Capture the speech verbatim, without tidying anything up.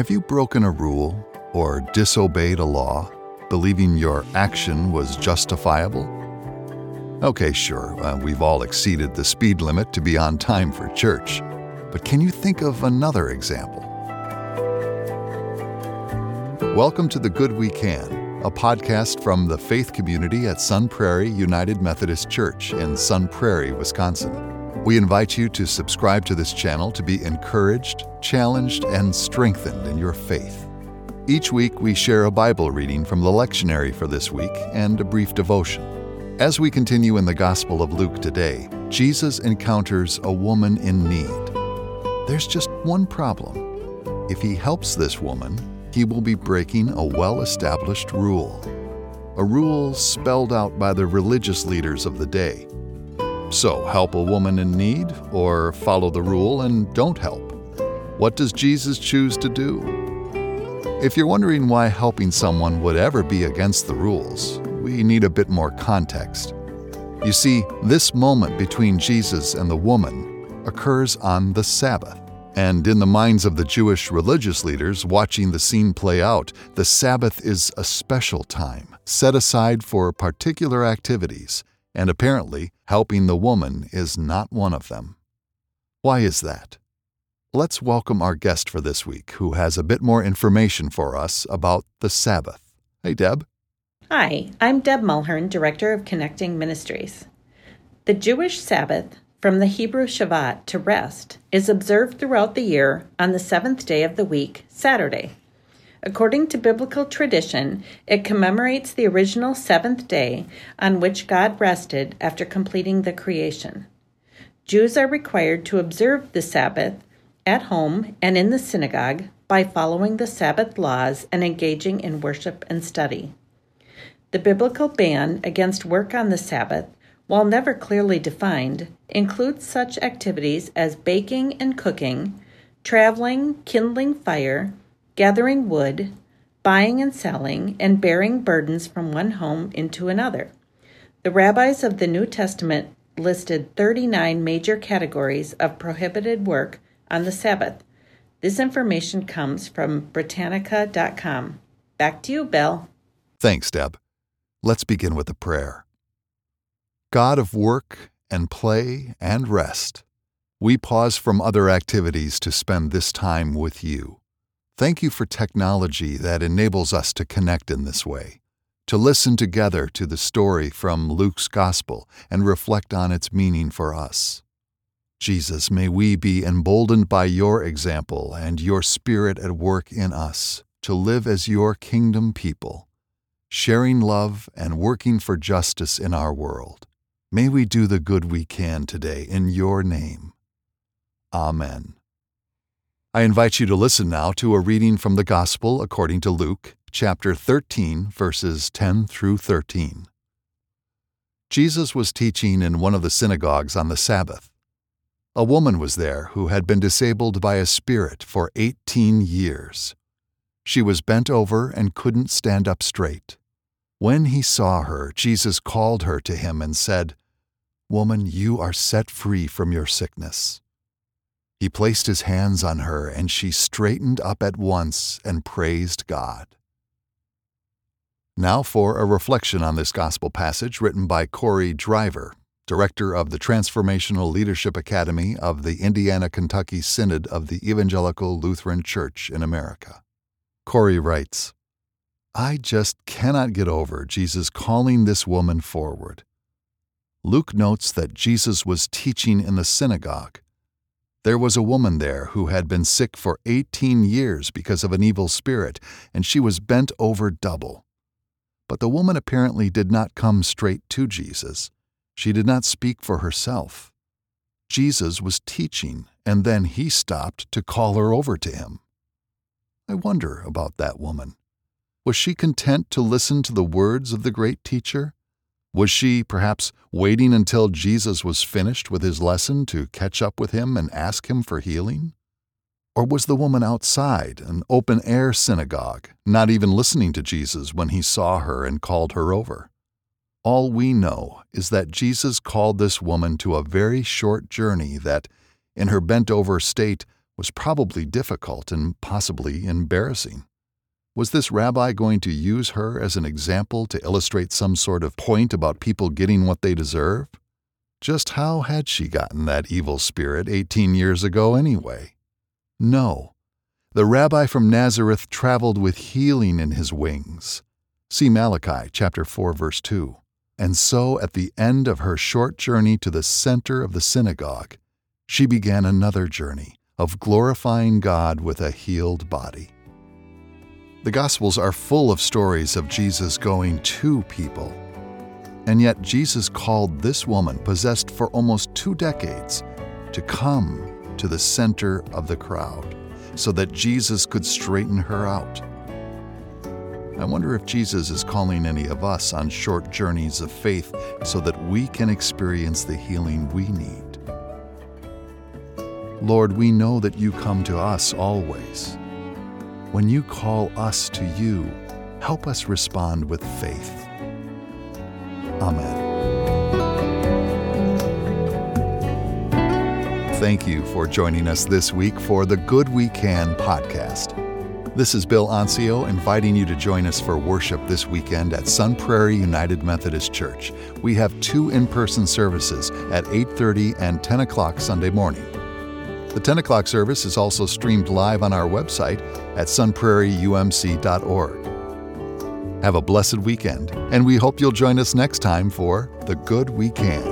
Have you broken a rule or disobeyed a law, believing your action was justifiable? Okay, sure, uh, we've all exceeded the speed limit to be on time for church. But can you think of another example? Welcome to The Good We Can, a podcast from the faith community at Sun Prairie United Methodist Church in Sun Prairie, Wisconsin. We invite you to subscribe to this channel to be encouraged, challenged, and strengthened in your faith. Each week, we share a Bible reading from the lectionary for this week and a brief devotion. As we continue in the Gospel of Luke today, Jesus encounters a woman in need. There's just one problem. If he helps this woman, he will be breaking a well-established rule. A rule spelled out by the religious leaders of the day. So, help a woman in need, or follow the rule and don't help? What does Jesus choose to do? If you're wondering why helping someone would ever be against the rules, we need a bit more context. You see, this moment between Jesus and the woman occurs on the Sabbath. And in the minds of the Jewish religious leaders watching the scene play out, the Sabbath is a special time, set aside for particular activities, and apparently, helping the woman is not one of them. Why is that? Let's welcome our guest for this week, who has a bit more information for us about the Sabbath. Hey, Deb. Hi, I'm Deb Mulhern, Director of Connecting Ministries. The Jewish Sabbath, from the Hebrew Shabbat, to rest, is observed throughout the year on the seventh day of the week, Saturday. According to biblical tradition, it commemorates the original seventh day on which God rested after completing the creation. Jews are required to observe the Sabbath at home and in the synagogue by following the Sabbath laws and engaging in worship and study. The biblical ban against work on the Sabbath, while never clearly defined, includes such activities as baking and cooking, traveling, kindling fire, gathering wood, buying and selling, and bearing burdens from one home into another. The rabbis of the New Testament listed thirty-nine major categories of prohibited work on the Sabbath. This information comes from Britannica dot com. Back to you, Bill. Thanks, Deb. Let's begin with a prayer. God of work and play and rest, we pause from other activities to spend this time with you. Thank you for technology that enables us to connect in this way, to listen together to the story from Luke's Gospel and reflect on its meaning for us. Jesus, may we be emboldened by your example and your Spirit at work in us to live as your kingdom people, sharing love and working for justice in our world. May we do the good we can today in your name. Amen. I invite you to listen now to a reading from the Gospel according to Luke, chapter thirteen, verses ten through thirteen. Jesus was teaching in one of the synagogues on the Sabbath. A woman was there who had been disabled by a spirit for eighteen years. She was bent over and couldn't stand up straight. When he saw her, Jesus called her to him and said, "Woman, you are set free from your sickness." He placed his hands on her, and she straightened up at once and praised God. Now for a reflection on this gospel passage written by Corey Driver, Director of the Transformational Leadership Academy of the Indiana-Kentucky Synod of the Evangelical Lutheran Church in America. Corey writes, I just cannot get over Jesus calling this woman forward. Luke notes that Jesus was teaching in the synagogue. There was a woman there who had been sick for eighteen years because of an evil spirit, and she was bent over double. But the woman apparently did not come straight to Jesus. She did not speak for herself. Jesus was teaching, and then he stopped to call her over to him. I wonder about that woman. Was she content to listen to the words of the great teacher? Was she, perhaps, waiting until Jesus was finished with his lesson to catch up with him and ask him for healing? Or was the woman outside, an open-air synagogue, not even listening to Jesus when he saw her and called her over? All we know is that Jesus called this woman to a very short journey that, in her bent-over state, was probably difficult and possibly embarrassing. Was this rabbi going to use her as an example to illustrate some sort of point about people getting what they deserve? Just how had she gotten that evil spirit eighteen years ago anyway? No. The rabbi from Nazareth traveled with healing in his wings. See Malachi chapter four, verse two. And so at the end of her short journey to the center of the synagogue, she began another journey of glorifying God with a healed body. The Gospels are full of stories of Jesus going to people. And yet Jesus called this woman, possessed for almost two decades, to come to the center of the crowd so that Jesus could straighten her out. I wonder if Jesus is calling any of us on short journeys of faith so that we can experience the healing we need. Lord, we know that you come to us always. When you call us to you, help us respond with faith. Amen. Thank you for joining us this week for the Good We Can podcast. This is Bill Ancio inviting you to join us for worship this weekend at Sun Prairie United Methodist Church. We have two in-person services at eight thirty and ten o'clock Sunday morning. The ten o'clock service is also streamed live on our website at sun prairie u m c dot org. Have a blessed weekend, and we hope you'll join us next time for The Good We Can.